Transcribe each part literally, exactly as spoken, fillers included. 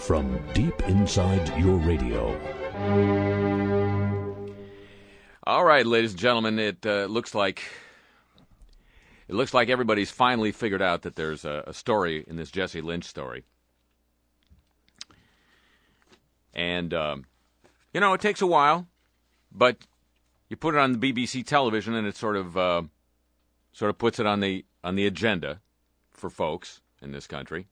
from deep inside your radio. All right, ladies and gentlemen, it uh, looks like it looks like everybody's finally figured out that there's a, a story in this Jesse Lynch story. And, um, you know, it takes a while, but you put it on the B B C television and it sort of uh, sort of puts it on the on the agenda for folks in this country.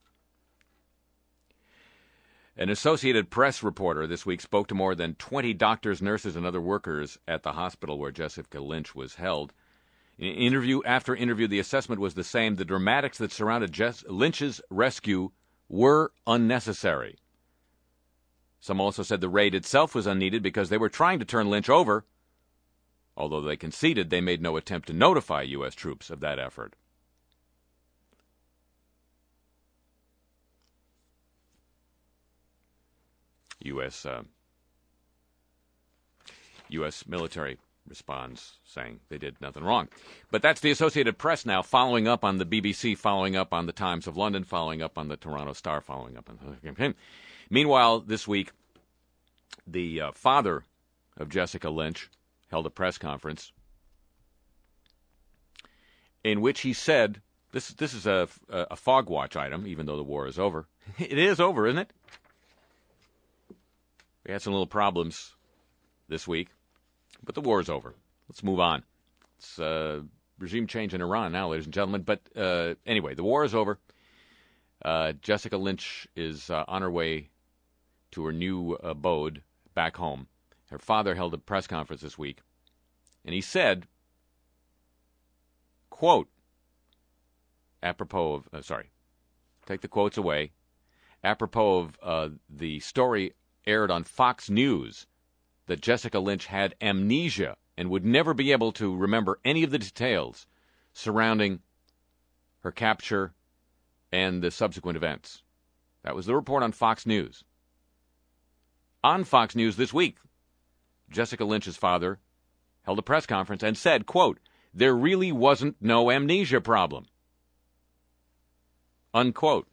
An Associated Press reporter this week spoke to more than twenty doctors, nurses, and other workers at the hospital where Jessica Lynch was held. In interview after interview, the assessment was the same. The dramatics that surrounded Jess Lynch's rescue were unnecessary. Some also said the raid itself was unneeded because they were trying to turn Lynch over, although they conceded they made no attempt to notify U S troops of that effort. U S Uh, U S military responds saying they did nothing wrong. But that's the Associated Press now following up on the B B C, following up on the Times of London, following up on the Toronto Star, following up on... Meanwhile, this week, the uh, father of Jessica Lynch held a press conference in which he said, this, this is a, a fog watch item, even though the war is over. It is over, isn't it? We had some little problems this week, but the war is over. Let's move on. It's uh, regime change in Iran now, ladies and gentlemen. But uh, anyway, the war is over. Uh, Jessica Lynch is uh, on her way to her new abode back home. Her father held a press conference this week, and he said, quote, apropos of, uh, sorry, take the quotes away, apropos of uh, the story aired on Fox News that Jessica Lynch had amnesia and would never be able to remember any of the details surrounding her capture and the subsequent events. That was the report on Fox News. On Fox News this week, Jessica Lynch's father held a press conference and said, quote, there really wasn't no amnesia problem. Unquote.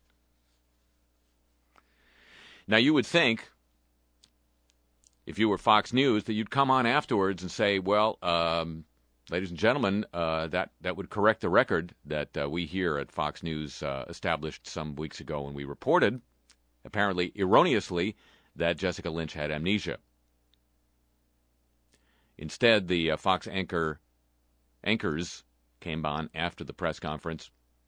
Now, you would think, if you were Fox News, that you'd come on afterwards and say, well, um, ladies and gentlemen, uh, that, that would correct the record that uh, we here at Fox News uh, established some weeks ago when we reported, apparently erroneously, that Jessica Lynch had amnesia. Instead, the uh, Fox anchor anchors came on after the press conference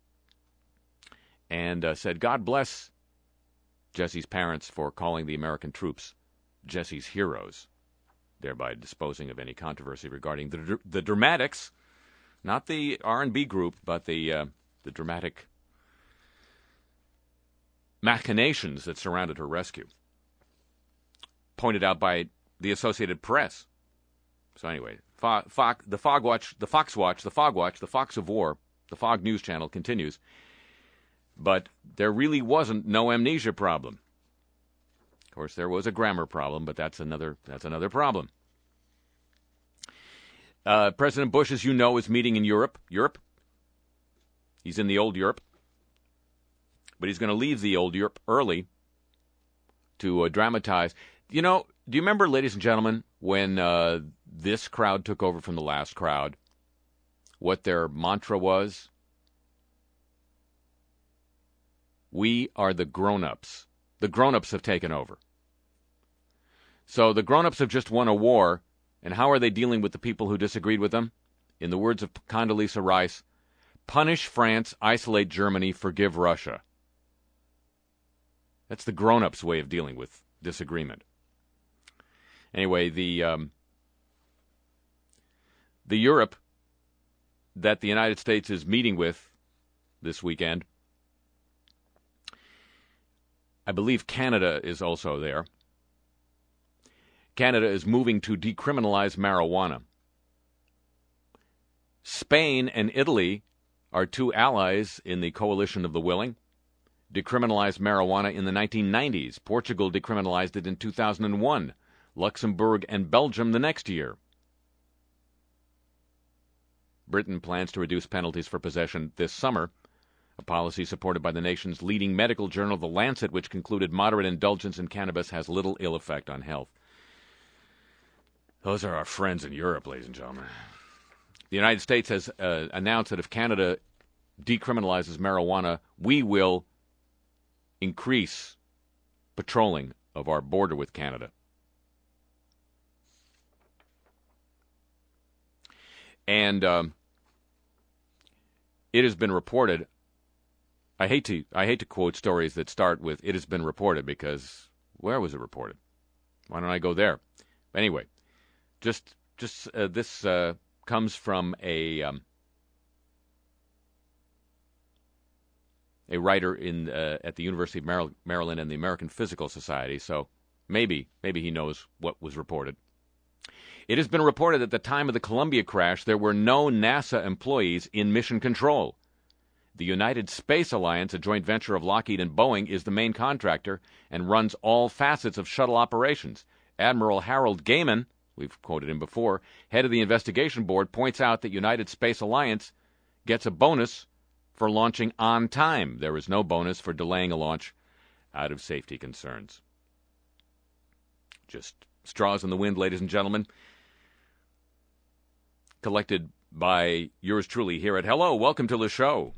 and uh, said, God bless Jesse's parents for calling the American troops Jesse's heroes, thereby disposing of any controversy regarding the the dramatics, not the R and B group, but the uh, the dramatic machinations that surrounded her rescue, pointed out by the Associated Press. So anyway, Fo- Fo- the Fog Watch, the Fox Watch, the Fog Watch, the Fox of War, the Fog News Channel continues. But there really wasn't no amnesia problem. Of course, there was a grammar problem, but that's another that's another problem. Uh, President Bush, as you know, is meeting in Europe. Europe. He's in the old Europe. But he's going to leave the old Europe early to uh, dramatize. You know, do you remember, ladies and gentlemen, when uh, this crowd took over from the last crowd, what their mantra was? We are the grown-ups. The grown-ups have taken over. So the grown-ups have just won a war, and how are they dealing with the people who disagreed with them? In the words of Condoleezza Rice, punish France, isolate Germany, forgive Russia. That's the grown-ups' way of dealing with disagreement. Anyway, the um, the Europe that the United States is meeting with this weekend, I believe Canada is also there. Canada is moving to decriminalize marijuana. Spain and Italy are two allies in the coalition of the willing. Decriminalized marijuana in the nineteen nineties. Portugal decriminalized it in two thousand one. Luxembourg and Belgium the next year. Britain plans to reduce penalties for possession this summer a policy supported by the nation's leading medical journal, The Lancet, which concluded moderate indulgence in cannabis has little ill effect on health. Those are our friends in Europe, ladies and gentlemen. The United States has uh, announced that if Canada decriminalizes marijuana, we will increase patrolling of our border with Canada. And um, it has been reported. I hate to I hate to quote stories that start with "it has been reported" because where was it reported? Why don't I go there? Anyway, just just uh, this uh, comes from a um, a writer in uh, at the University of Maryland and the American Physical Society. So maybe maybe he knows what was reported. It has been reported at the time of the Columbia crash, there were no NASA employees in mission control. The United Space Alliance, a joint venture of Lockheed and Boeing, is the main contractor and runs all facets of shuttle operations. Admiral Harold Gaiman, we've quoted him before, head of the investigation board, points out that United Space Alliance gets a bonus for launching on time. There is no bonus for delaying a launch out of safety concerns. Just straws in the wind, ladies and gentlemen. Collected by yours truly here at Hello, welcome to the show.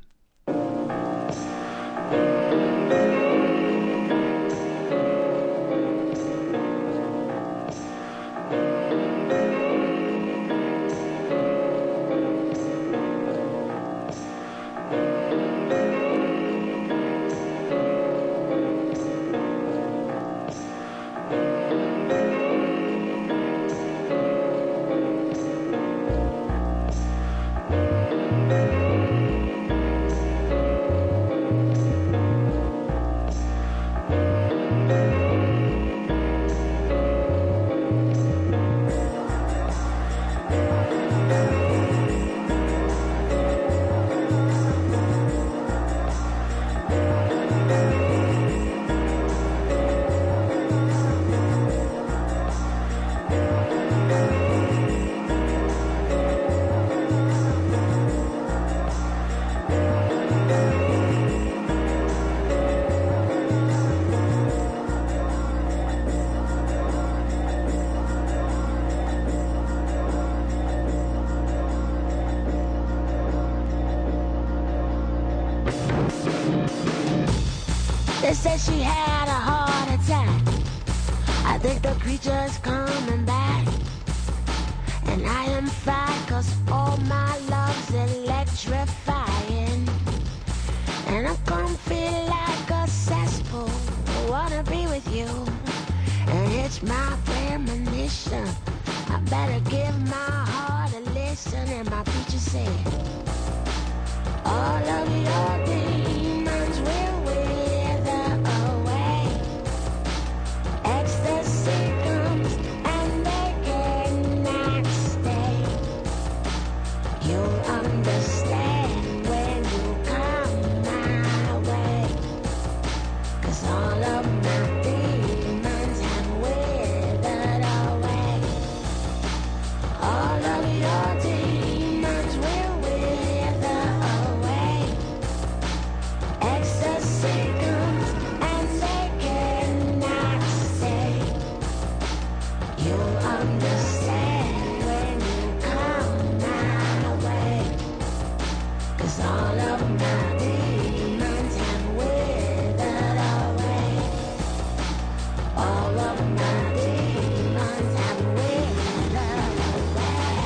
They said she had a heart attack. I think the creature's coming back. And I am fine, cause all my love's electrifying. And I'm comfy like a cesspool. I wanna be with you. And it's my premonition. I better give my heart a listen. And my preacher said, all of your demons will wither away. Ecstasy comes and they cannot stay. You'll understand when you come my way. Cause all of my demons have withered away. All of your demons will wither away. Ecstasy comes and they cannot stay. You'll understand when you come my way. Cause all of my demons have withered away. All of my demons have withered away.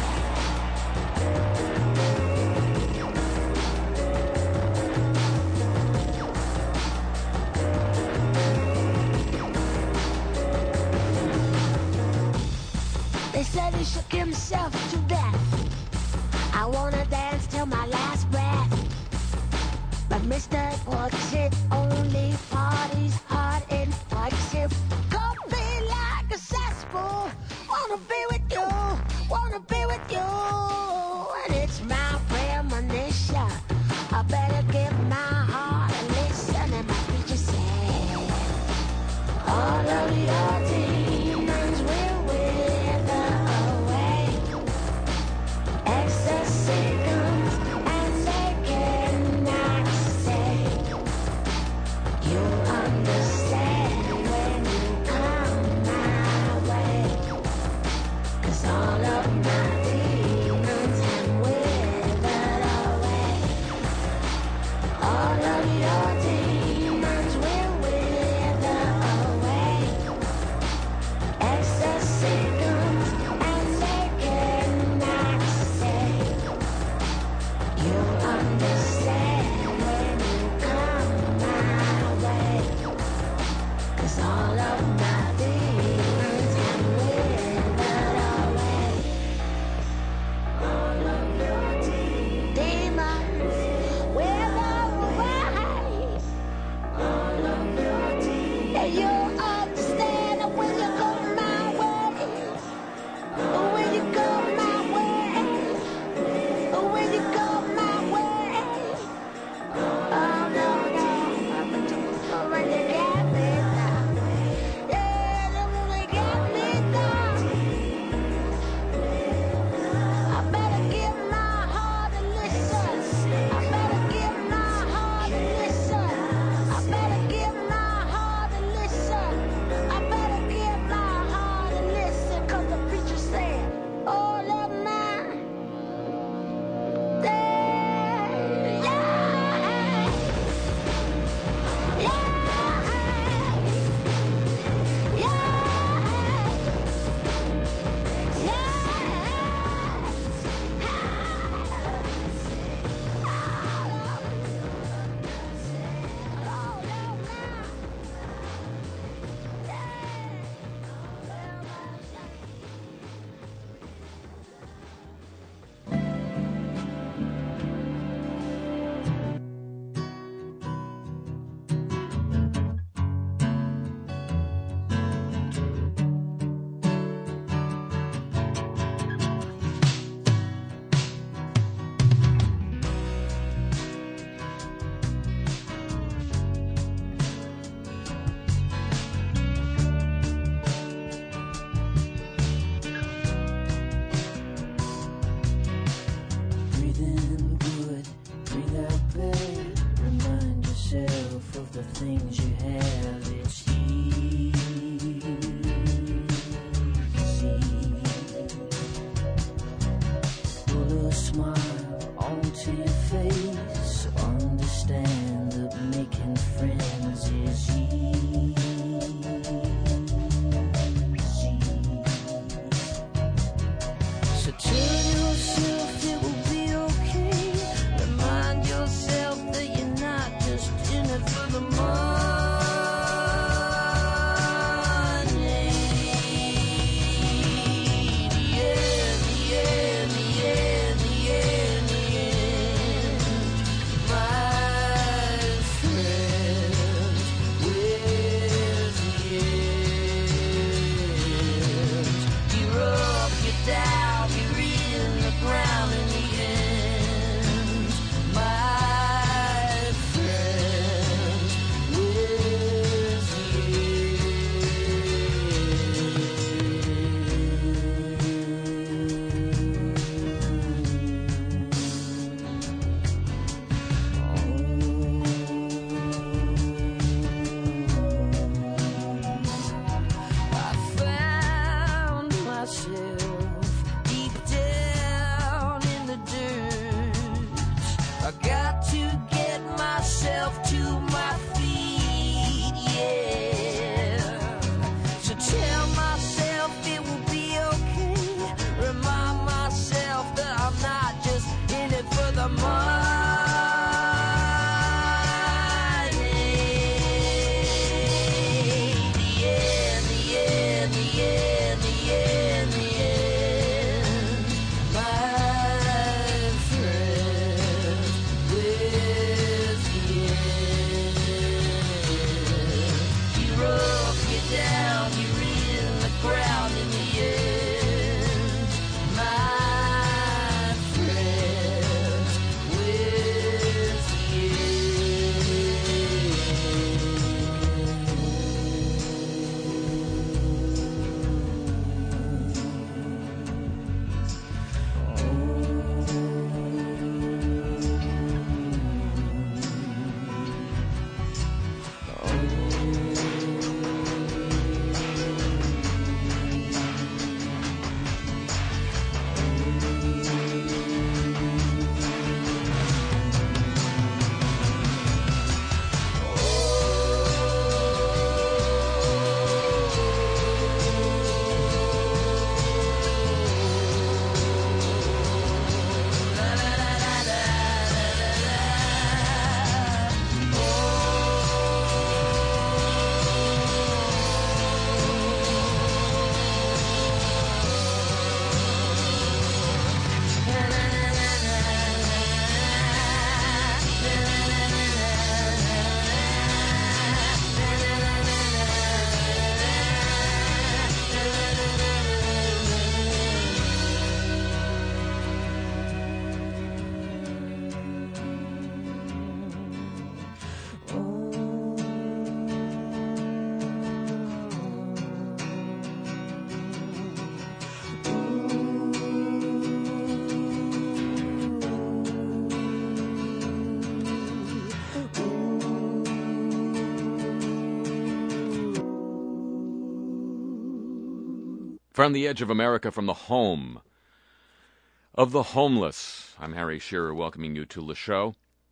They said he shook himself to death. I wanna dance till my last breath. But Mister Portrait only parties hard and fucks him. Could be like a cesspool. Wanna be with you, wanna be with you. And it's my premonition. I better give my heart a listen. And my preacher said, all of your demons will wither away. Ecstasy comes and they cannot things you have, it's easy. Pull a smile onto your face, understand that making friends is easy. So turn yourself, it will be okay. Remind yourself that you're not just in it for the money. From the edge of America, from the home of the homeless, I'm Harry Shearer, welcoming you to the show.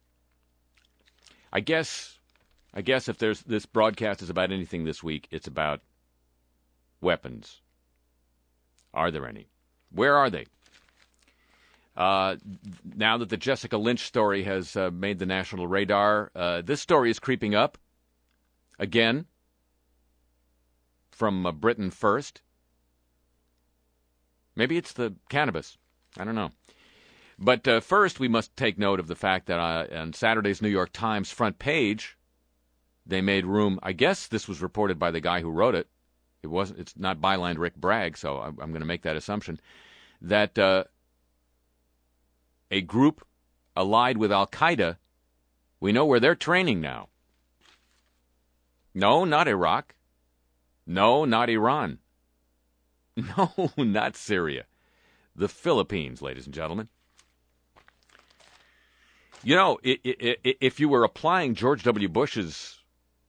I guess, I guess if there's this broadcast is about anything this week, it's about weapons. Are there any? Where are they? Uh, now that the Jessica Lynch story has uh, made the national radar, uh, this story is creeping up again from uh, Britain first. Maybe it's the cannabis. I don't know. But uh, first, we must take note of the fact that uh, on Saturday's New York Times front page, they made room. I guess this was reported by the guy who wrote it. It wasn't. It's not bylined Rick Bragg, so I'm, I'm going to make that assumption that uh, a group allied with Al Qaeda, we know where they're training now. No, not Iraq. No, not Iran. No, not Syria. The Philippines, ladies and gentlemen. You know, if you were applying George W. Bush's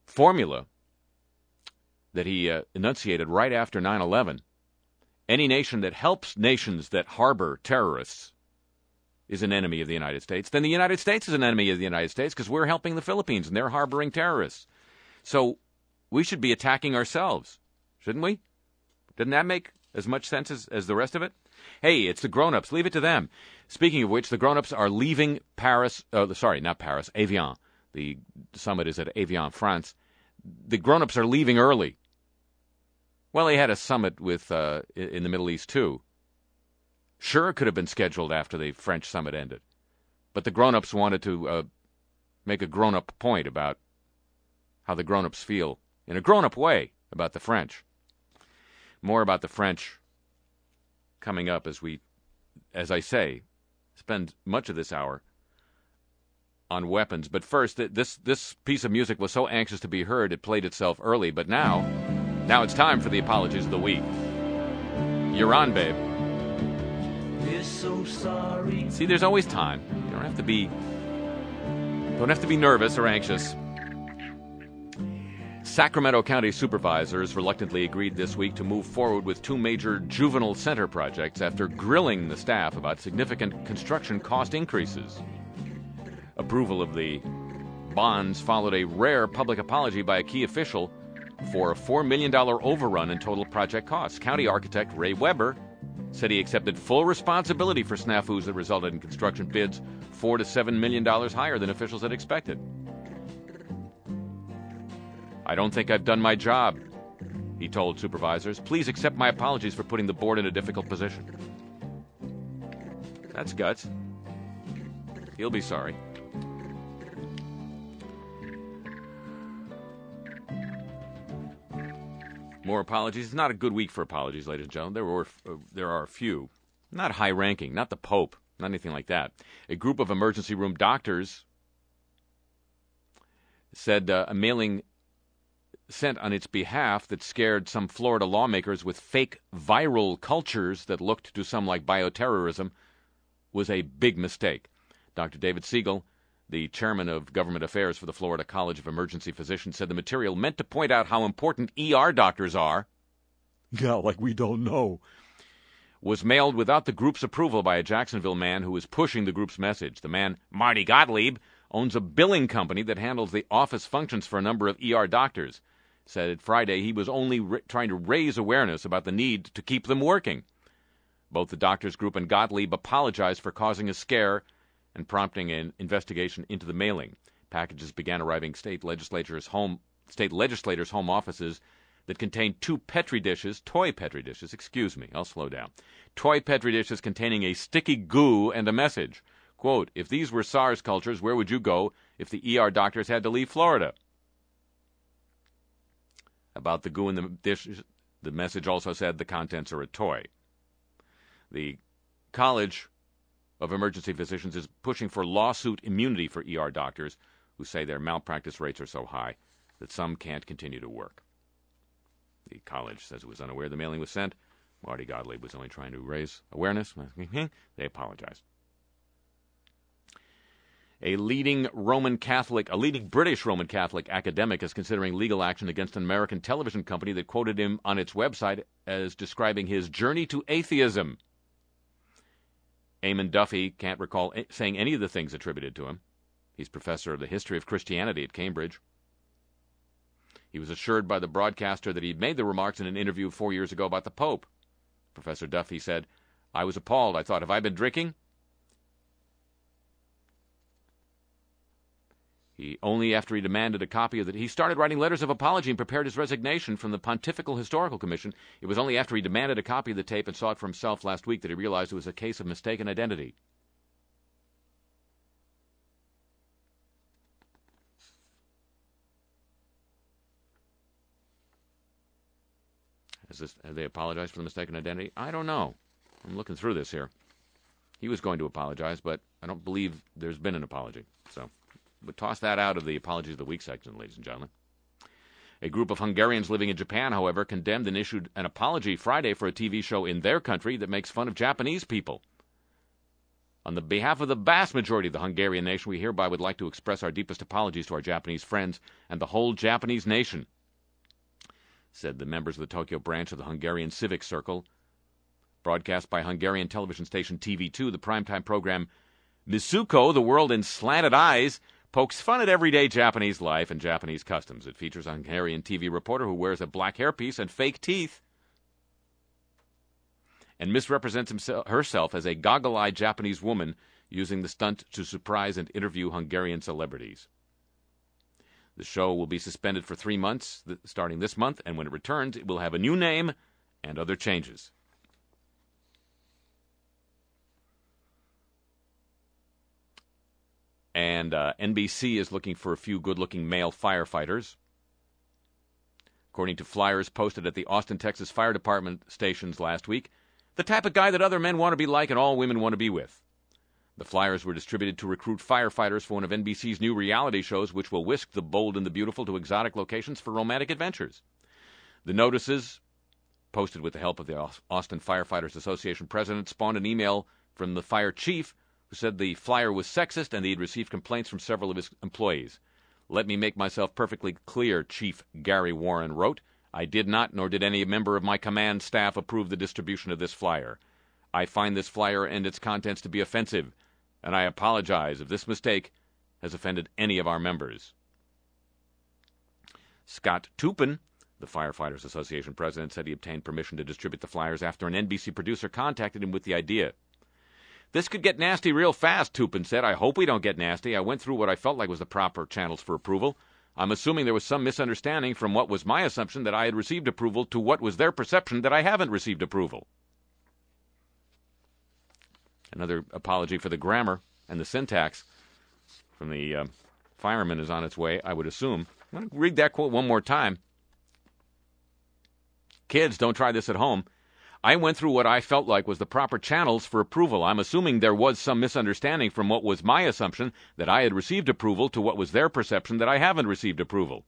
formula that he uh, enunciated right after nine eleven. Any nation that helps nations that harbor terrorists is an enemy of the United States. Then the United States is an enemy of the United States because we're helping the Philippines and they're harboring terrorists. So we should be attacking ourselves, shouldn't we? Doesn't that make as much sense as, as the rest of it? Hey, it's the grown-ups. Leave it to them. Speaking of which, the grown-ups are leaving Paris. Oh, sorry, not Paris, Evian. The summit is at Evian, France. The grown-ups are leaving early. Well, they had a summit with uh, in the Middle East, too. Sure, it could have been scheduled after the French summit ended. But the grown-ups wanted to uh, make a grown-up point about how the grown-ups feel in a grown-up way about the French. More about the French coming up as we, as I say, spend much of this hour on weapons. But first, this this piece of music was so anxious to be heard, it played itself early. But now, now it's time for the apologies of the week. You're on, babe. We're so sorry. See, there's always time. You don't have to be, don't have to be nervous or anxious. Sacramento County supervisors reluctantly agreed this week to move forward with two major juvenile center projects after grilling the staff about significant construction cost increases. Approval of the bonds followed a rare public apology by a key official for a four million dollars overrun in total project costs. County architect Ray Weber said he accepted full responsibility for snafus that resulted in construction bids four to seven million dollars higher than officials had expected. I don't think I've done my job, he told supervisors. Please accept my apologies for putting the board in a difficult position. That's guts. He'll be sorry. More apologies. It's not a good week for apologies, ladies and gentlemen. There were, uh, there are a few. Not high-ranking, not the Pope, not anything like that. A group of emergency room doctors said uh, a mailing sent on its behalf that scared some Florida lawmakers with fake viral cultures that looked to some like bioterrorism was a big mistake. Doctor David Siegel, the chairman of government affairs for the Florida College of Emergency Physicians, said the material meant to point out how important E R doctors are. Yeah, like we don't know. Was mailed without the group's approval by a Jacksonville man who was pushing the group's message. The man, Marty Gottlieb, owns a billing company that handles the office functions for a number of E R doctors. Said Friday he was only r- trying to raise awareness about the need to keep them working. Both the doctors group and Gottlieb apologized for causing a scare and prompting an investigation into the mailing. Packages began arriving state legislators' home state legislators' home offices that contained two Petri dishes, toy Petri dishes, excuse me, I'll slow down, toy Petri dishes containing a sticky goo and a message. Quote, if these were SARS cultures, where would you go if the E R doctors had to leave Florida? About the goo in the dishes, the message also said the contents are a toy. The College of Emergency Physicians is pushing for lawsuit immunity for E R doctors who say their malpractice rates are so high that some can't continue to work. The college says it was unaware the mailing was sent. Marty Gottlieb was only trying to raise awareness. They apologized. A leading Roman Catholic, a leading British Roman Catholic academic is considering legal action against an American television company that quoted him on its website as describing his journey to atheism. Eamon Duffy can't recall saying any of the things attributed to him. He's professor of the history of Christianity at Cambridge. He was assured by the broadcaster that he'd made the remarks in an interview four years ago about the Pope. Professor Duffy said, I was appalled. I thought, have I been drinking? He only after he demanded a copy of it, he started writing letters of apology and prepared his resignation from the Pontifical Historical Commission. It was only after he demanded a copy of the tape and saw it for himself last week that he realized it was a case of mistaken identity. Has this, have they apologized for the mistaken identity? I don't know. I'm looking through this here. He was going to apologize, but I don't believe there's been an apology. So we'll toss that out of the Apologies of the Week section, ladies and gentlemen. A group of Hungarians living in Japan, however, condemned and issued an apology Friday for a T V show in their country that makes fun of Japanese people. On the behalf of the vast majority of the Hungarian nation, we hereby would like to express our deepest apologies to our Japanese friends and the whole Japanese nation, said the members of the Tokyo branch of the Hungarian Civic Circle. Broadcast by Hungarian television station T V two, the primetime program Misuko, The World in Slanted Eyes, pokes fun at everyday Japanese life and Japanese customs. It features a Hungarian T V reporter who wears a black hairpiece and fake teeth and misrepresents himself, herself as a goggle-eyed Japanese woman using the stunt to surprise and interview Hungarian celebrities. The show will be suspended for three months, th- starting this month, and when it returns, it will have a new name and other changes. And uh, N B C is looking for a few good-looking male firefighters. According to flyers posted at the Austin, Texas Fire Department stations last week, the type of guy that other men want to be like and all women want to be with. The flyers were distributed to recruit firefighters for one of N B C's new reality shows, which will whisk the bold and the beautiful to exotic locations for romantic adventures. The notices, posted with the help of the Austin Firefighters Association president, spawned an email from the fire chief who said the flyer was sexist and he had received complaints from several of his employees. "Let me make myself perfectly clear," Chief Gary Warren wrote. "I did not, nor did any member of my command staff, approve the distribution of this flyer. I find this flyer and its contents to be offensive, and I apologize if this mistake has offended any of our members." Scott Tupin, the Firefighters Association president, said he obtained permission to distribute the flyers after an N B C producer contacted him with the idea. "This could get nasty real fast," Tupin said. "I hope we don't get nasty. I went through what I felt like was the proper channels for approval. I'm assuming there was some misunderstanding from what was my assumption that I had received approval to what was their perception that I haven't received approval." Another apology for the grammar and the syntax from the uh, fireman is on its way, I would assume. I'm going to read that quote one more time. "Kids, don't try this at home. I went through what I felt like was the proper channels for approval. I'm assuming there was some misunderstanding from what was my assumption that I had received approval to what was their perception that I haven't received approval."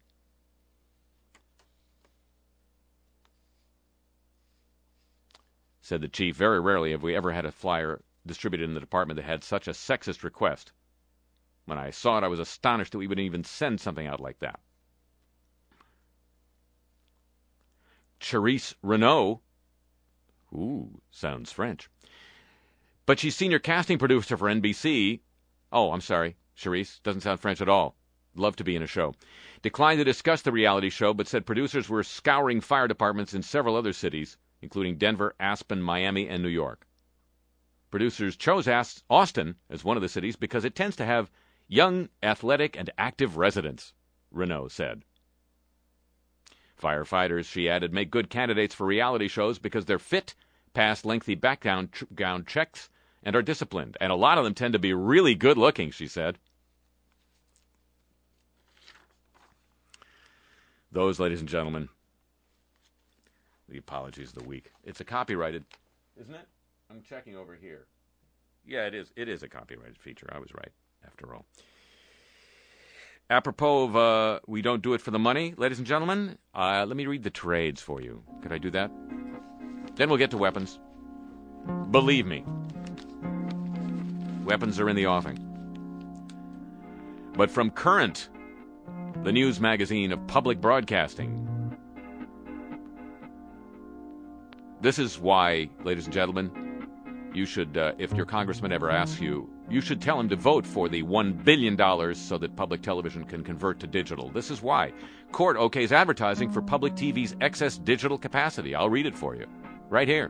Said the chief, "Very rarely have we ever had a flyer distributed in the department that had such a sexist request. When I saw it, I was astonished that we would even send something out like that." Charisse Renault, ooh, sounds French, but she's senior casting producer for N B C. Oh, I'm sorry, Charisse, doesn't sound French at all. Love to be in a show. Declined to discuss the reality show, but said producers were scouring fire departments in several other cities, including Denver, Aspen, Miami, and New York. Producers chose Austin as one of the cities because it tends to have young, athletic, and active residents, Renault said. Firefighters, she added, make good candidates for reality shows because they're fit, pass lengthy background checks, and are disciplined. And a lot of them tend to be really good looking, she said. Those, ladies and gentlemen, the apologies of the week. It's a copyrighted, isn't it? I'm checking over here. Yeah, it is. It is a copyrighted feature. I was right, after all. Apropos of uh, we don't do it for the money, ladies and gentlemen, uh, let me read the trades for you. Could I do that? Then we'll get to weapons. Believe me, weapons are in the offing. But from Current, the news magazine of public broadcasting, this is why, ladies and gentlemen, you should, uh, if your congressman ever asks you, you should tell him to vote for the one billion dollars so that public television can convert to digital. This is why. Court okays advertising for public T V's excess digital capacity. I'll read it for you. Right here.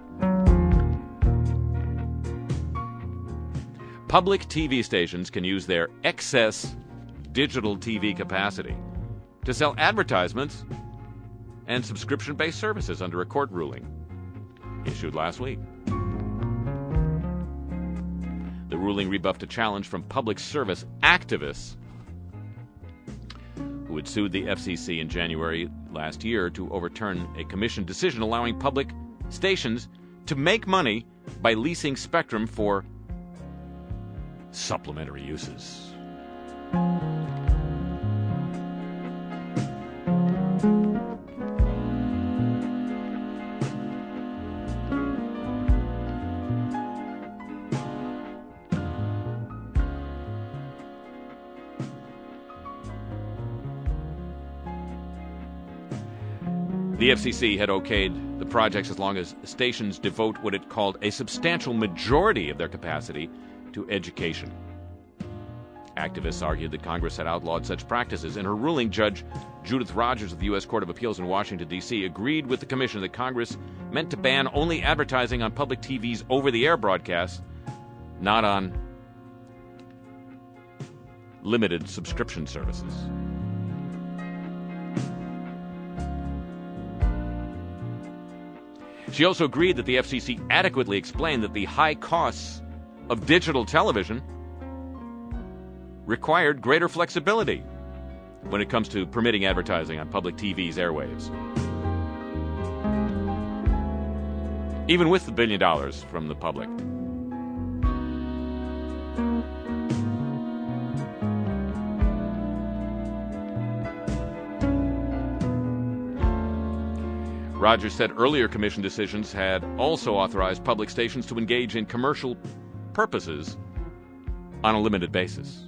Public T V stations can use their excess digital T V capacity to sell advertisements and subscription-based services under a court ruling issued last week. The ruling rebuffed a challenge from public service activists who had sued the F C C in January last year to overturn a commission decision allowing public stations to make money by leasing spectrum for supplementary uses. The F C C had okayed the projects as long as stations devote what it called a substantial majority of their capacity to education. Activists argued that Congress had outlawed such practices. In her ruling, Judge Judith Rogers of the U S Court of Appeals in Washington, D C agreed with the commission that Congress meant to ban only advertising on public T V's over-the-air broadcasts, not on limited subscription services. She also agreed that the F C C adequately explained that the high costs of digital television required greater flexibility when it comes to permitting advertising on public T V's airwaves. Even with the billion dollars from the public. Rogers said earlier commission decisions had also authorized public stations to engage in commercial purposes on a limited basis.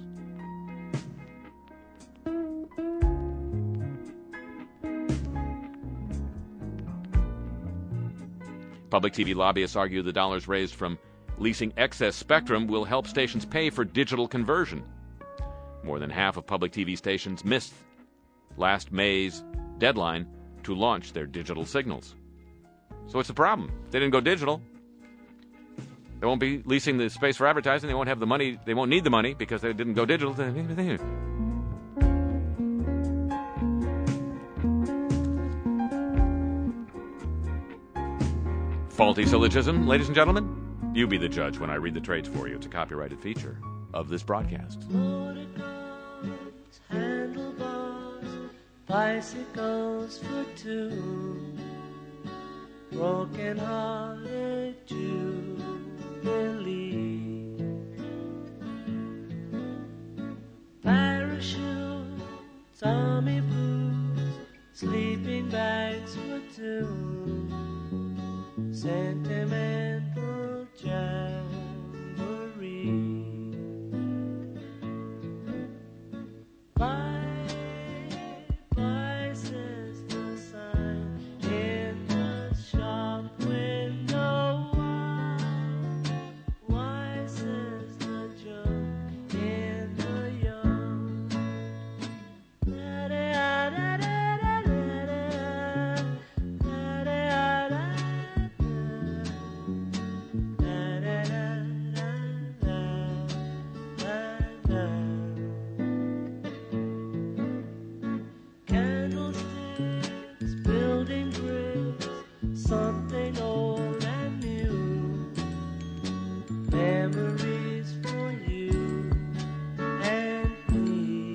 Public T V lobbyists argue the dollars raised from leasing excess spectrum will help stations pay for digital conversion. More than half of public T V stations missed last May's deadline to launch their digital signals. So what's the problem? If they didn't go digital, they won't be leasing the space for advertising. They won't have the money. They won't need the money because they didn't go digital. Faulty syllogism, ladies and gentlemen? You be the judge when I read the trades for you. It's a copyrighted feature of this broadcast. Handlebars, bicycles for two, broken-hearted Jubilee, parachutes, army blues, sleeping bags for two, sentimental jamboree. Bye, bye, says the sign in the shop window. Why, why, says the junk in the yard. Candlesticks, building bricks, something old and new, memories for you and me.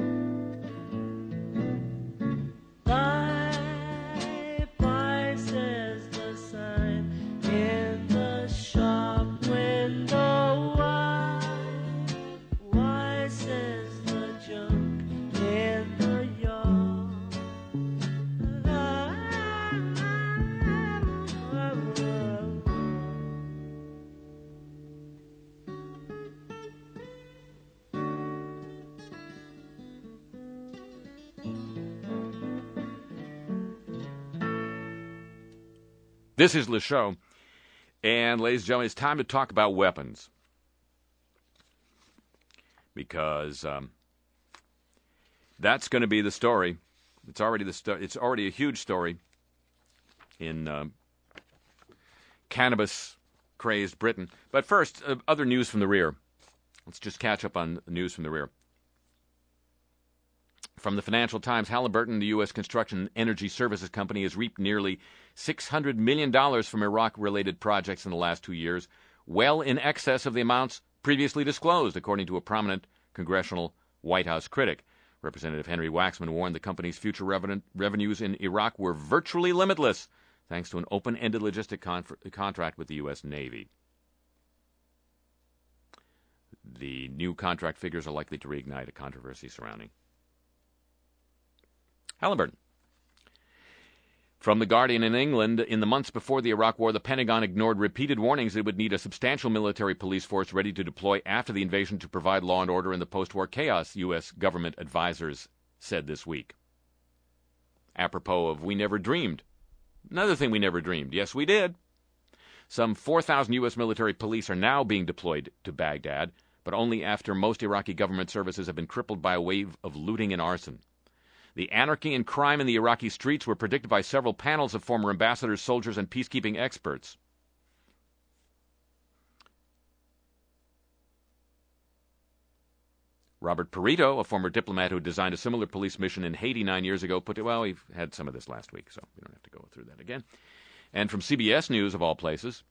Bye, bye, says the sign in the shop window. Why, why, says the junk in the yard. This is Le Show, and ladies and gentlemen, it's time to talk about weapons. Because um, that's going to be the story. It's already the sto- It's already a huge story in um, cannabis-crazed Britain. But first, uh, other news from the rear. Let's just catch up on the news from the rear. From the Financial Times, Halliburton, the U S construction and energy services company, has reaped nearly six hundred million dollars from Iraq-related projects in the last two years, well in excess of the amounts previously disclosed, according to a prominent congressional White House critic. Representative Henry Waxman warned the company's future reven- revenues in Iraq were virtually limitless, thanks to an open-ended logistic con- contract with the U S Navy. The new contract figures are likely to reignite a controversy surrounding Halliburton. From The Guardian in England, in the months before the Iraq War, the Pentagon ignored repeated warnings it would need a substantial military police force ready to deploy after the invasion to provide law and order in the post-war chaos, U S government advisors said this week. apropos of we never dreamed. Another thing we never dreamed. Yes, we did. Some four thousand U S military police are now being deployed to Baghdad, but only after most Iraqi government services have been crippled by a wave of looting and arson. The anarchy and crime in the Iraqi streets were predicted by several panels of former ambassadors, soldiers, and peacekeeping experts. Robert Perito, a former diplomat who designed a similar police mission in Haiti nine years ago, put it, well, we've had some of this last week, so we don't have to go through that again. And from C B S News, of all places,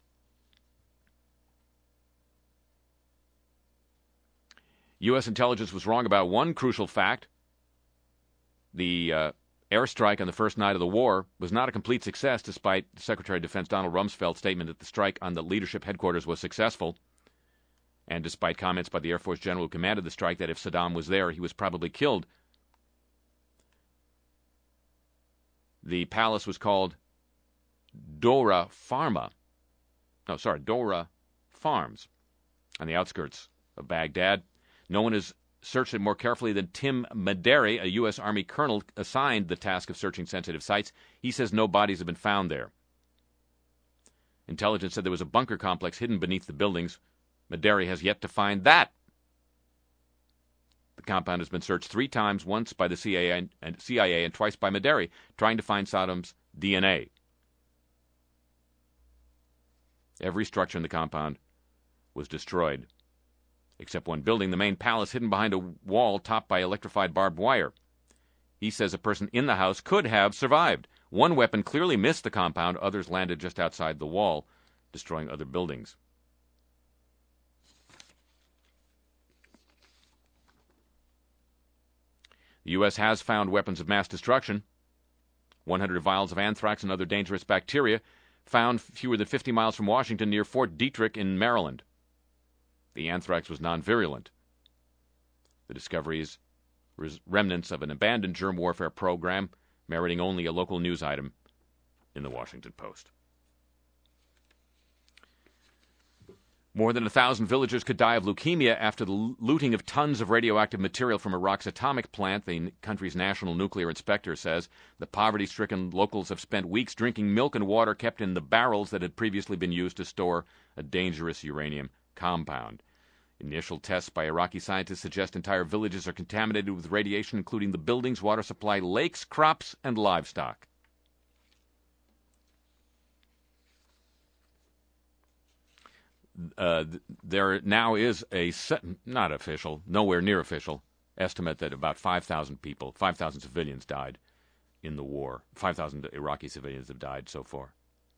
U S intelligence was wrong about one crucial fact. The uh, airstrike on the first night of the war was not a complete success, despite Secretary of Defense Donald Rumsfeld's statement that the strike on the leadership headquarters was successful, and despite comments by the Air Force general who commanded the strike that if Saddam was there, he was probably killed. The palace was called Dora Pharma. No, sorry, Dora Farms on the outskirts of Baghdad. No one has searched it more carefully than Tim Maderi, a U S Army colonel assigned the task of searching sensitive sites. He says no bodies have been found there. Intelligence said there was a bunker complex hidden beneath the buildings. Maderi has yet to find that. The compound has been searched three times, once by the C I A and, and, C I A and twice by Maderi, trying to find Saddam's D N A. Every structure in the compound was destroyed, except one building, the main palace, hidden behind a wall topped by electrified barbed wire. He says a person in the house could have survived. One weapon clearly missed the compound. Others landed just outside the wall, destroying other buildings. The U S has found weapons of mass destruction. one hundred vials of anthrax and other dangerous bacteria found fewer than fifty miles from Washington near Fort Detrick in Maryland. The anthrax was non-virulent. The discovery is remnants of an abandoned germ warfare program, meriting only a local news item in the Washington Post. More than a thousand villagers could die of leukemia after the looting of tons of radioactive material from Iraq's atomic plant, the country's national nuclear inspector says. The poverty-stricken locals have spent weeks drinking milk and water kept in the barrels that had previously been used to store a dangerous uranium compound. Initial tests by Iraqi scientists suggest entire villages are contaminated with radiation, including the buildings, water supply, lakes, crops, and livestock. Uh, there now is a, set, not official, nowhere near official, estimate that about five thousand people, five thousand civilians died in the war. five thousand Iraqi civilians have died so far.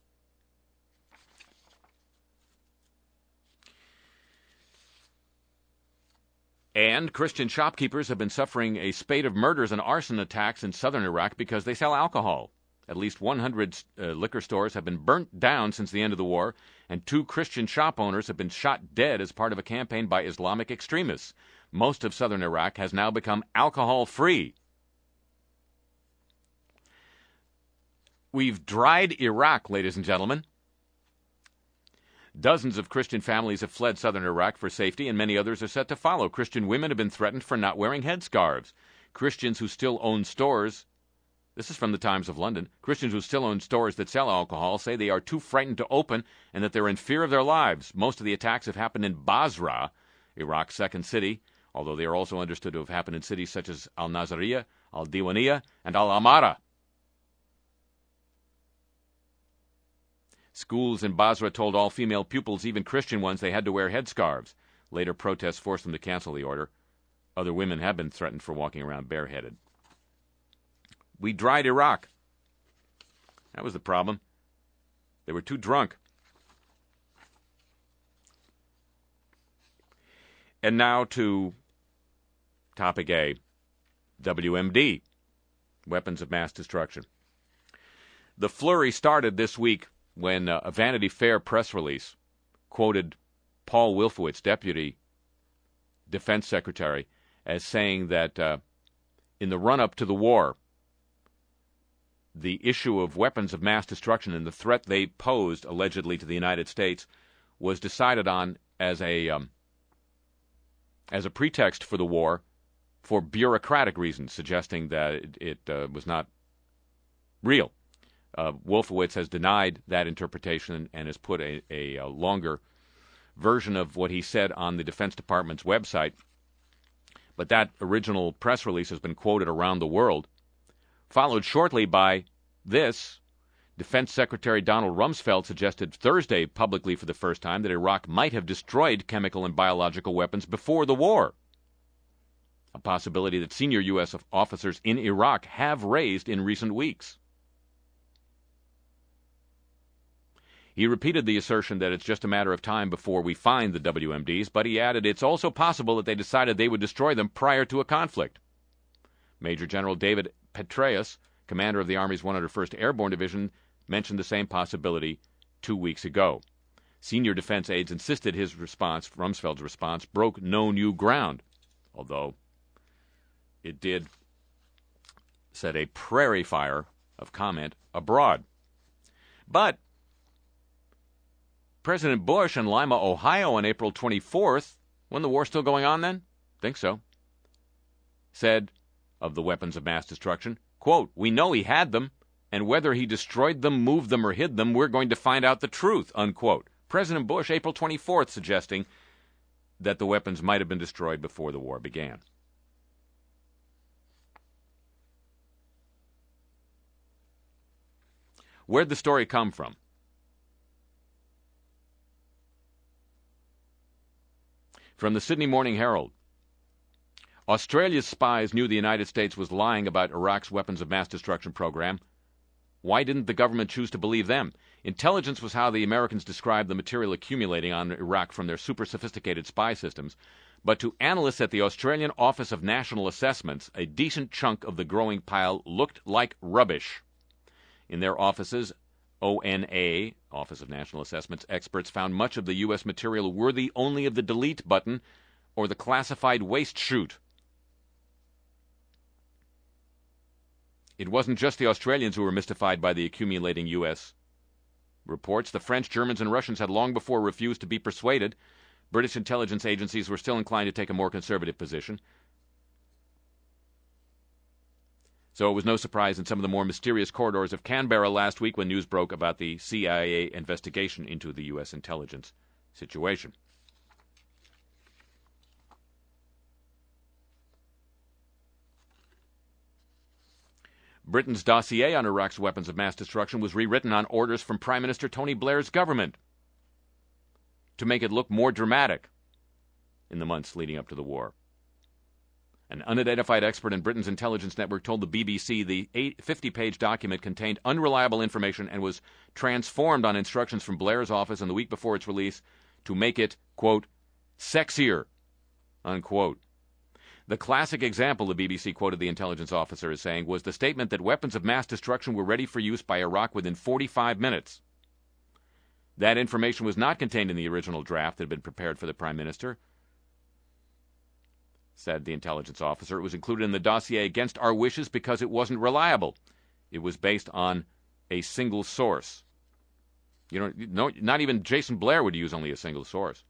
And Christian shopkeepers have been suffering a spate of murders and arson attacks in southern Iraq because they sell alcohol. At least one hundred uh, liquor stores have been burnt down since the end of the war, and two Christian shop owners have been shot dead as part of a campaign by Islamic extremists. Most of southern Iraq has now become alcohol-free. We've dried Iraq, ladies and gentlemen. Dozens of Christian families have fled southern Iraq for safety, and many others are set to follow. Christian women have been threatened for not wearing headscarves. Christians who still own stores, this is from the Times of London, Christians who still own stores that sell alcohol say they are too frightened to open and that they're in fear of their lives. Most of the attacks have happened in Basra, Iraq's second city, although they are also understood to have happened in cities such as Al-Naziriyah, Al-Diwaniyah, and Al-Amara. Schools in Basra told all female pupils, even Christian ones, they had to wear headscarves. Later protests forced them to cancel the order. Other women have been threatened for walking around bareheaded. We dried Iraq. That was the problem. They were too drunk. And now to topic A, W M D, weapons of mass destruction. The flurry started this week when uh, a Vanity Fair press release quoted Paul Wolfowitz, Deputy Defense Secretary, as saying that uh, in the run-up to the war, the issue of weapons of mass destruction and the threat they posed, allegedly, to the United States was decided on as a um, as a pretext for the war for bureaucratic reasons, suggesting that it, it uh, was not real. Uh, Wolfowitz has denied that interpretation and has put a, a, a longer version of what he said on the Defense Department's website. But that original press release has been quoted around the world, followed shortly by this. Defense Secretary Donald Rumsfeld suggested Thursday publicly for the first time that Iraq might have destroyed chemical and biological weapons before the war, a possibility that senior U S officers in Iraq have raised in recent weeks. He repeated the assertion that it's just a matter of time before we find the W M Ds, but he added it's also possible that they decided they would destroy them prior to a conflict. Major General David Petraeus, commander of the Army's one hundred first Airborne Division, mentioned the same possibility two weeks ago. Senior defense aides insisted his response, Rumsfeld's response, broke no new ground, although it did set a prairie fire of comment abroad. But President Bush in Lima, Ohio on April twenty-fourth, when the war still going on then? Think so. Said of the weapons of mass destruction, quote, "We know he had them, and whether he destroyed them, moved them, or hid them, we're going to find out the truth," unquote. President Bush, April twenty-fourth, suggesting that the weapons might have been destroyed before the war began. Where'd the story come from? From the Sydney Morning Herald. Australia's spies knew the United States was lying about Iraq's weapons of mass destruction program. Why didn't the government choose to believe them? Intelligence was how the Americans described the material accumulating on Iraq from their super-sophisticated spy systems. But to analysts at the Australian Office of National Assessments, a decent chunk of the growing pile looked like rubbish. In their offices, O N A, Office of National Assessments, experts found much of the U S material worthy only of the delete button or the classified waste chute. It wasn't just the Australians who were mystified by the accumulating U S reports. The French, Germans, and Russians had long before refused to be persuaded. British intelligence agencies were still inclined to take a more conservative position. So it was no surprise in some of the more mysterious corridors of Canberra last week when news broke about the C I A investigation into the U S intelligence situation. Britain's dossier on Iraq's weapons of mass destruction was rewritten on orders from Prime Minister Tony Blair's government to make it look more dramatic in the months leading up to the war. An unidentified expert in Britain's intelligence network told the B B C the fifty-page document contained unreliable information and was transformed on instructions from Blair's office in the week before its release to make it, quote, sexier, unquote. The classic example, the B B C quoted the intelligence officer as saying, was the statement that weapons of mass destruction were ready for use by Iraq within forty-five minutes. That information was not contained in the original draft that had been prepared for the Prime Minister, said the intelligence officer. It was included in the dossier against our wishes because it wasn't reliable. It was based on a single source. You know, no, not even Jason Blair would use only a single source.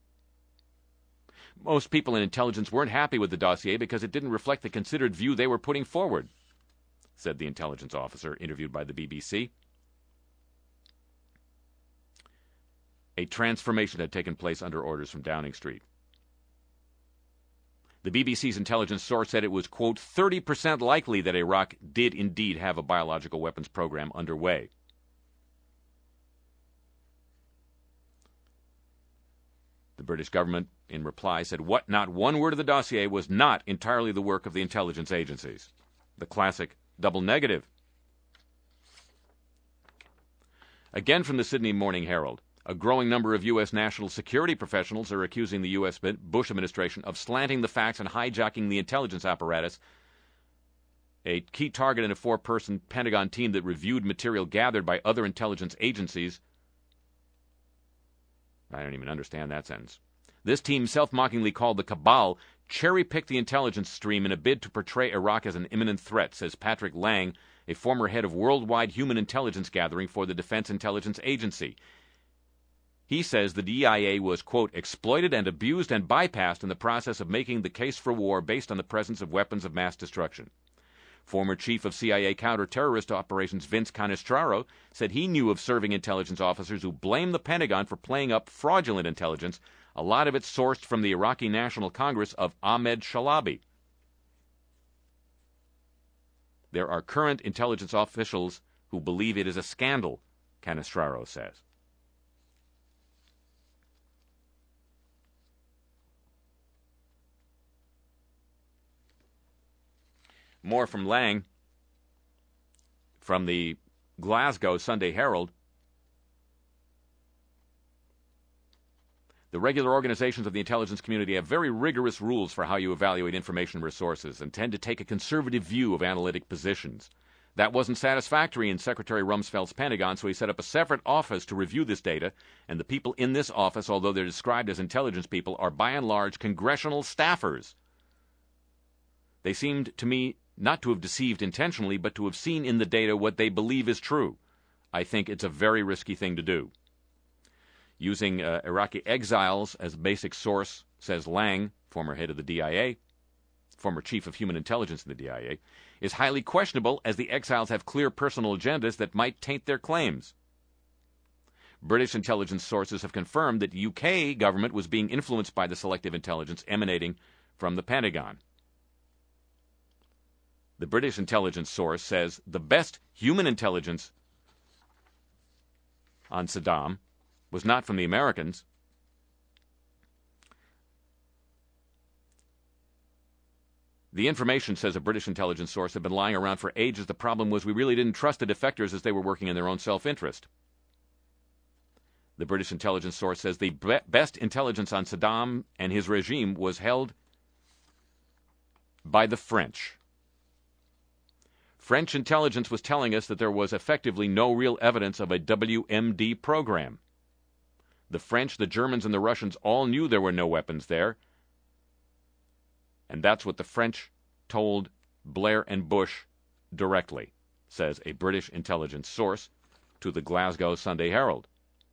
Most people in intelligence weren't happy with the dossier because it didn't reflect the considered view they were putting forward, said the intelligence officer interviewed by the B B C. A transformation had taken place under orders from Downing Street. The B B C's intelligence source said it was, quote, thirty percent likely that Iraq did indeed have a biological weapons program underway. The British government, in reply, said what not one word of the dossier was not entirely the work of the intelligence agencies. The classic double negative. Again from the Sydney Morning Herald. A growing number of U S national security professionals are accusing the U S Bush administration of slanting the facts and hijacking the intelligence apparatus. A key target in a four-person Pentagon team that reviewed material gathered by other intelligence agencies. I don't even understand that sentence. This team, self-mockingly called the Cabal, cherry-picked the intelligence stream in a bid to portray Iraq as an imminent threat, says Patrick Lang, a former head of worldwide human intelligence gathering for the Defense Intelligence Agency. He says the D I A was, quote, exploited and abused and bypassed in the process of making the case for war based on the presence of weapons of mass destruction. Former chief of C I A counter-terrorist operations Vince Canestraro said he knew of serving intelligence officers who blamed the Pentagon for playing up fraudulent intelligence, a lot of it sourced from the Iraqi National Congress of Ahmed Shalabi. There are current intelligence officials who believe it is a scandal, Canestraro says. More from Lang from the Glasgow Sunday Herald. The regular organizations of the intelligence community have very rigorous rules for how you evaluate information resources and tend to take a conservative view of analytic positions. That wasn't satisfactory in Secretary Rumsfeld's Pentagon, so he set up a separate office to review this data, and the people in this office, although they're described as intelligence people, are by and large congressional staffers. They seemed to me not to have deceived intentionally, but to have seen in the data what they believe is true. I think it's a very risky thing to do. Using uh, Iraqi exiles as a basic source, says Lang, former head of the D I A, former chief of human intelligence in the D I A, is highly questionable as the exiles have clear personal agendas that might taint their claims. British intelligence sources have confirmed that the U K government was being influenced by the selective intelligence emanating from the Pentagon. The British intelligence source says the best human intelligence on Saddam was not from the Americans. The information, says a British intelligence source, had been lying around for ages. The problem was we really didn't trust the defectors as they were working in their own self-interest. The British intelligence source says the be- best intelligence on Saddam and his regime was held by the French. French intelligence was telling us that there was effectively no real evidence of a W M D program. The French, the Germans, and the Russians all knew there were no weapons there, and that's what the French told Blair and Bush directly, says a British intelligence source to the Glasgow Sunday Herald.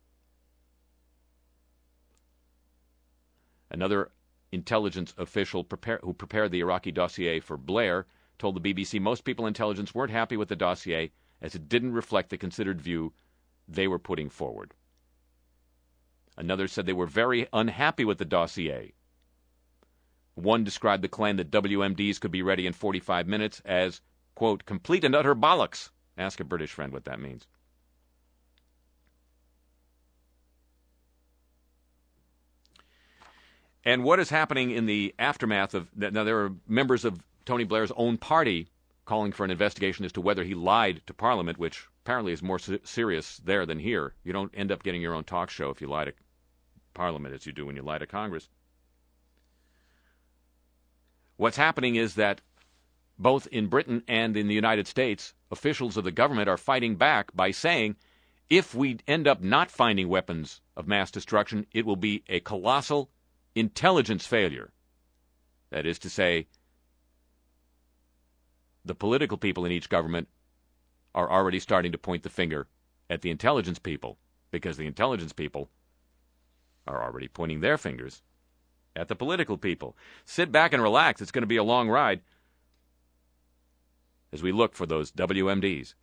Another intelligence official prepare, who prepared the Iraqi dossier for Blair told the B B C most people in intelligence weren't happy with the dossier as it didn't reflect the considered view they were putting forward. Another said they were very unhappy with the dossier. One described the claim that W M Ds could be ready in forty-five minutes as, quote, complete and utter bollocks. Ask a British friend what that means. And what is happening in the aftermath of... Now, there are members of Tony Blair's own party calling for an investigation as to whether he lied to Parliament, which apparently is more se- serious there than here. You don't end up getting your own talk show if you lie to Parliament as you do when you lie to Congress. What's happening is that both in Britain and in the United States, officials of the government are fighting back by saying, if we end up not finding weapons of mass destruction, it will be a colossal intelligence failure. That is to say, the political people in each government are already starting to point the finger at the intelligence people, because the intelligence people are already pointing their fingers at the political people. Sit back and relax. It's going to be a long ride as we look for those W M Ds.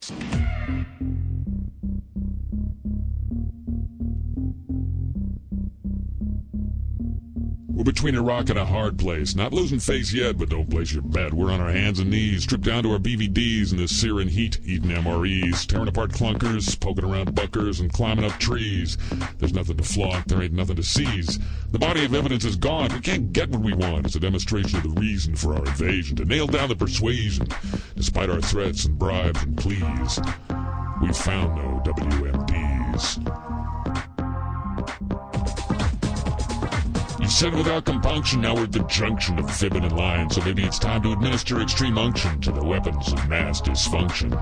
We're between a rock and a hard place. Not losing face yet, but don't place your bet. We're on our hands and knees, stripped down to our B V Ds in this searing heat, eating M R Es, tearing apart clunkers, poking around bunkers, and climbing up trees. There's nothing to flaunt. There ain't nothing to seize. The body of evidence is gone. We can't get what we want. It's a demonstration of the reason for our invasion, to nail down the persuasion, despite our threats and bribes and pleas. We've found no W M Ds. You said without compunction, now we're at the junction of fibbing and lying, so maybe it's time to administer extreme unction to the weapons of mass dysfunction.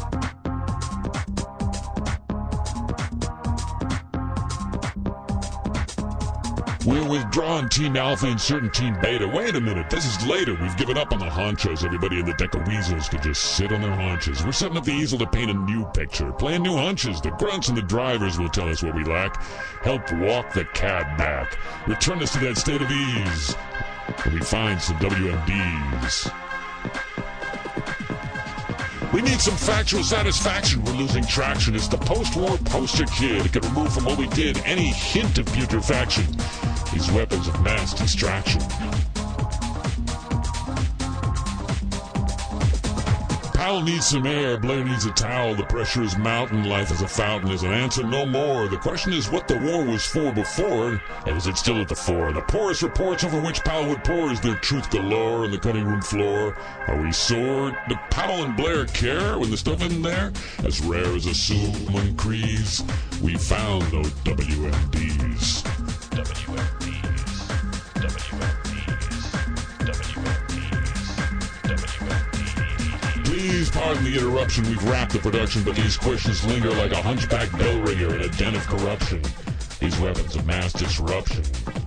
We're withdrawing Team Alpha and certain Team Beta. Wait a minute, this is later. We've given up on the honchos. Everybody in the deck of weasels could just sit on their haunches. We're setting up the easel to paint a new picture. Playing new hunches. The grunts and the drivers will tell us what we lack. Help walk the cab back. Return us to that state of ease when we find some W M Ds. We need some factual satisfaction. We're losing traction. It's the post-war poster kid. It can remove from what we did any hint of putrefaction. These weapons of mass distraction. Powell needs some air, Blair needs a towel, the pressure is mountain, life is a fountain, is an answer no more. The question is what the war was for before, and is it still at the fore? The porous reports over which Powell would pour, is there truth galore on the cutting room floor? Are we sore? Do Powell and Blair care when the stuff isn't there? As rare as a Sioux among Crees, we found no W M Ds. W M Ds. W M Ds. W M Ds. W M Ds. Please pardon the interruption. We've wrapped the production, but these questions linger like a hunchback bell ringer in a den of corruption. These weapons of mass disruption.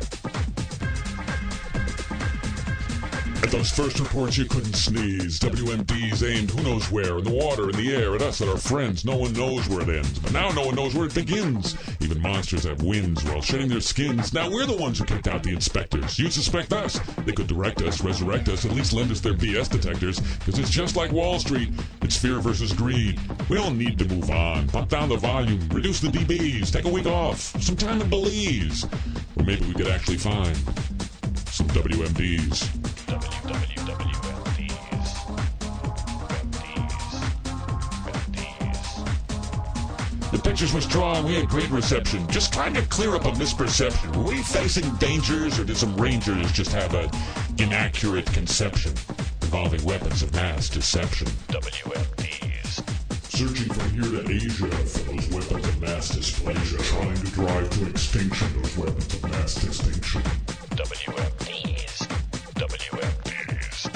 At those first reports, you couldn't sneeze. W M Ds aimed who knows where, in the water, in the air, at us, at our friends. No one knows where it ends, but now no one knows where it begins. Even monsters have wings while shedding their skins. Now we're the ones who picked out the inspectors. You suspect us. They could direct us, resurrect us, at least lend us their B S detectors, because it's just like Wall Street. It's fear versus greed. We don't need to move on. Pump down the volume, reduce the D Bs, take a week off, some time in Belize. Or maybe we could actually find some W M Ds. W W W M Ds. M Ds. M Ds. The pictures were strong. We had great reception. Just trying to clear up a misperception. Were we facing dangers, or did some rangers just have an inaccurate conception involving weapons of mass deception? W M Ds. Searching from here to Asia for those weapons of mass displeasure. Trying to drive to extinction those weapons of mass distinction. W M Ds. W M Ds.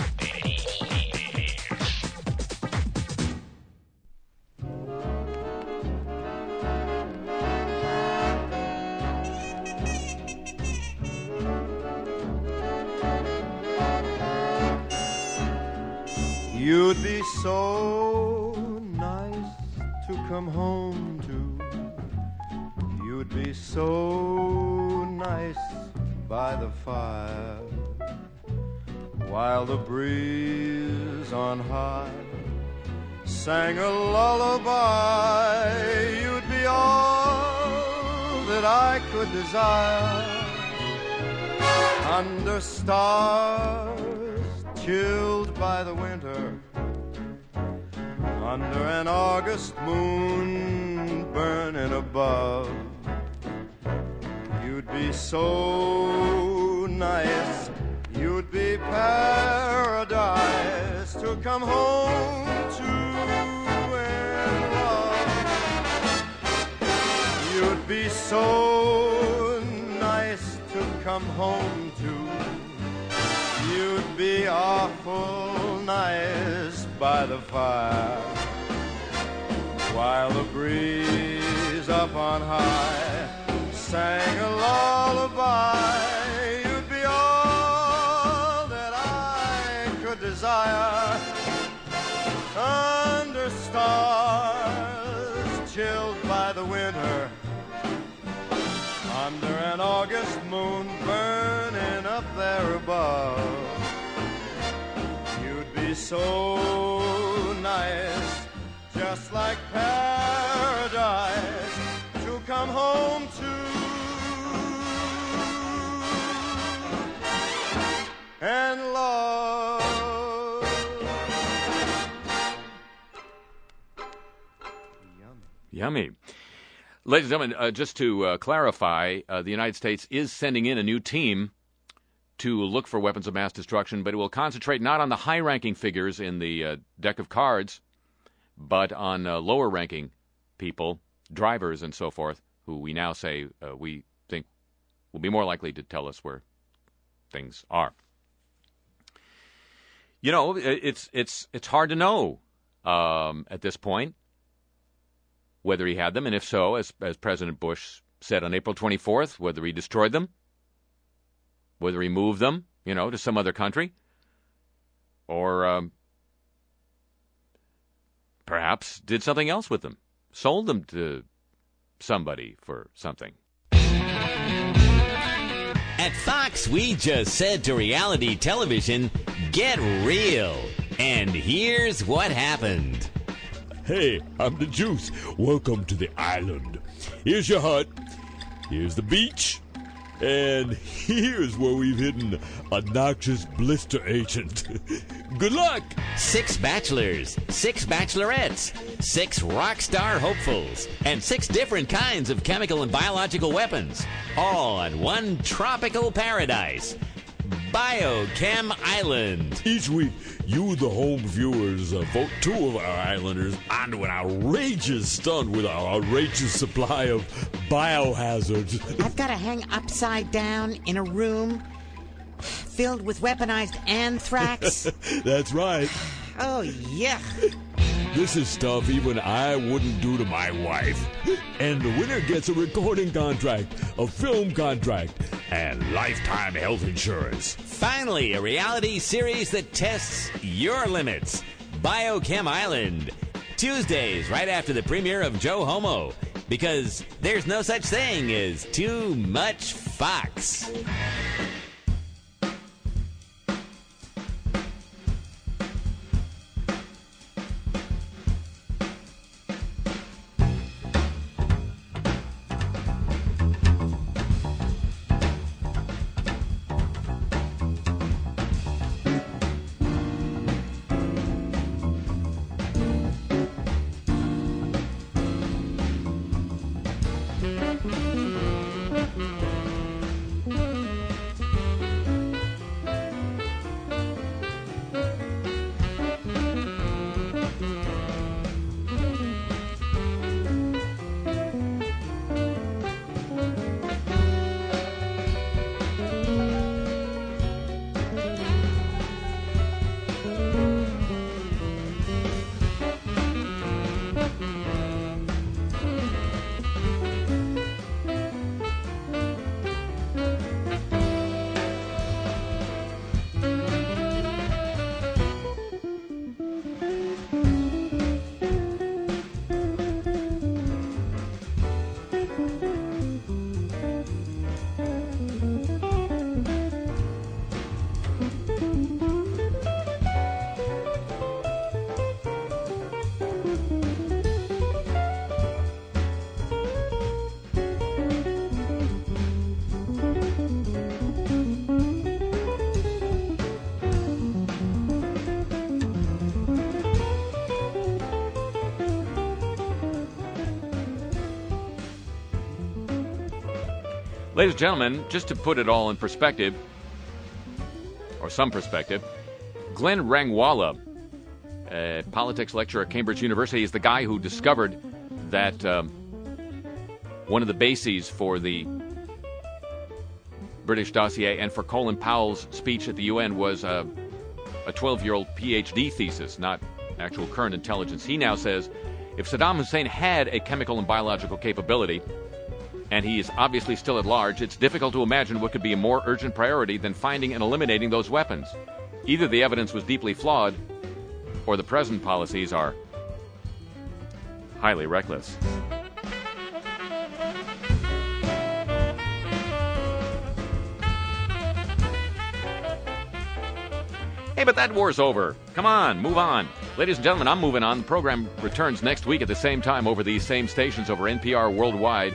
You'd be so nice to come home to. You'd be so nice by the fire, while the breeze on high sang a lullaby. You'd be all that I could desire, under stars chilled by the winter, under an August moon burning above. You'd be so nice, you'd be paradise to come home to and love. You'd be so nice to come home to. You'd be awful nice by the fire, while the breeze up on high sang a lullaby. You'd be all that I could desire, under stars chilled by the winter, under an August moon burning up there above. You'd be so nice, just like paradise, to come home to and love. Yummy. Yummy. Ladies and gentlemen, uh, just to uh, clarify, uh, the United States is sending in a new team to look for weapons of mass destruction, but it will concentrate not on the high-ranking figures in the uh, deck of cards, but on uh, lower-ranking people, drivers and so forth, who we now say uh, we think will be more likely to tell us where things are. You know, it's it's it's hard to know um, at this point whether he had them, and if so, as as President Bush said on April twenty-fourth, whether he destroyed them, whether he moved them, you know, to some other country, or um, perhaps did something else with them, sold them to somebody for something. At Fox, we just said to reality television, get real. And here's what happened. Hey, I'm the Juice. Welcome to the island. Here's your hut. Here's the beach. And here's where we've hidden a noxious blister agent. Good luck! Six bachelors, six bachelorettes, six rock star hopefuls, and six different kinds of chemical and biological weapons. All on one tropical paradise. Biochem Island. Each week, you, the home viewers, uh, vote two of our islanders onto an outrageous stunt with our outrageous supply of biohazards. I've got to hang upside down in a room filled with weaponized anthrax. That's right. Oh, yeah. This is stuff even I wouldn't do to my wife. And the winner gets a recording contract, a film contract, and lifetime health insurance. Finally, a reality series that tests your limits. Biochem Island. Tuesdays, right after the premiere of Joe Homo. Because there's no such thing as too much Fox. Ladies and gentlemen, just to put it all in perspective, or some perspective, Glenn Rangwala, a politics lecturer at Cambridge University, is the guy who discovered that um, one of the bases for the British dossier and for Colin Powell's speech at the U N was uh, a twelve-year-old P H D thesis, not actual current intelligence. He now says if Saddam Hussein had a chemical and biological capability, and he is obviously still at large, it's difficult to imagine what could be a more urgent priority than finding and eliminating those weapons. Either the evidence was deeply flawed, or the present policies are highly reckless. Hey, but that war's over. Come on, move on. Ladies and gentlemen, I'm moving on. The program returns next week at the same time over these same stations over N P R worldwide.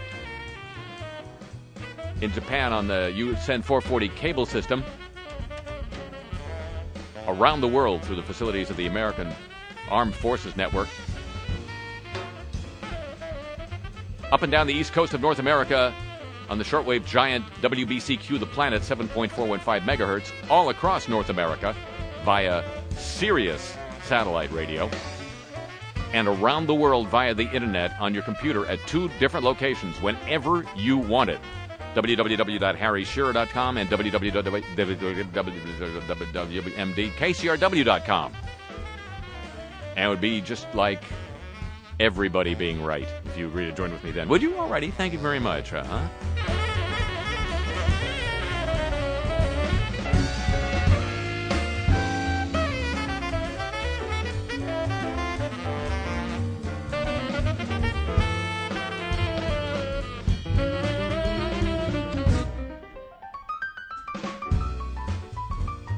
In Japan on the U S N four forty cable system. Around the world through the facilities of the American Armed Forces Network. Up and down the east coast of North America on the shortwave giant W B C Q The Planet, seven point four one five megahertz. All across North America via Sirius satellite radio. And around the world via the internet on your computer at two different locations whenever you want it. w w w dot harry shearer dot com and w w w dot m d k c r w dot com. And it would be just like everybody being right if you agree to join with me then. Would you already? Thank you very much. Uh-huh.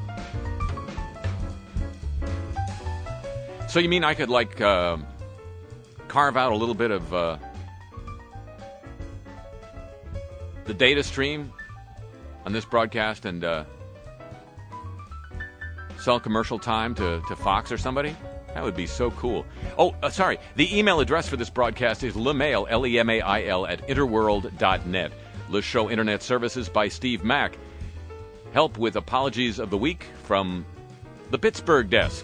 So you mean I could, like, uh, carve out a little bit of uh, the data stream on this broadcast and uh, sell commercial time to, to Fox or somebody? That would be so cool. Oh, uh, sorry. The email address for this broadcast is lemail, L E M A I L, at interworld dot net. Le Show Internet Services by Steve Mack. Help with Apologies of the Week from the Pittsburgh desk.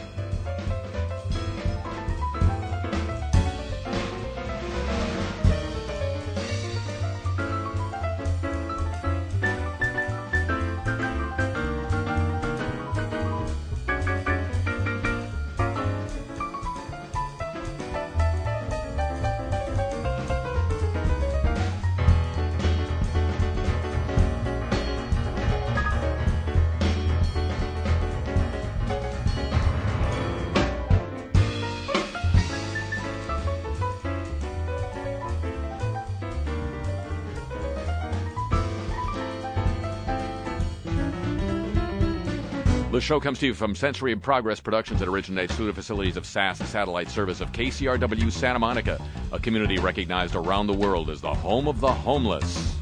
The show comes to you from Sensory and Progress Productions that originates through the facilities of S A S, a satellite service of K C R W Santa Monica, a community recognized around the world as the home of the homeless.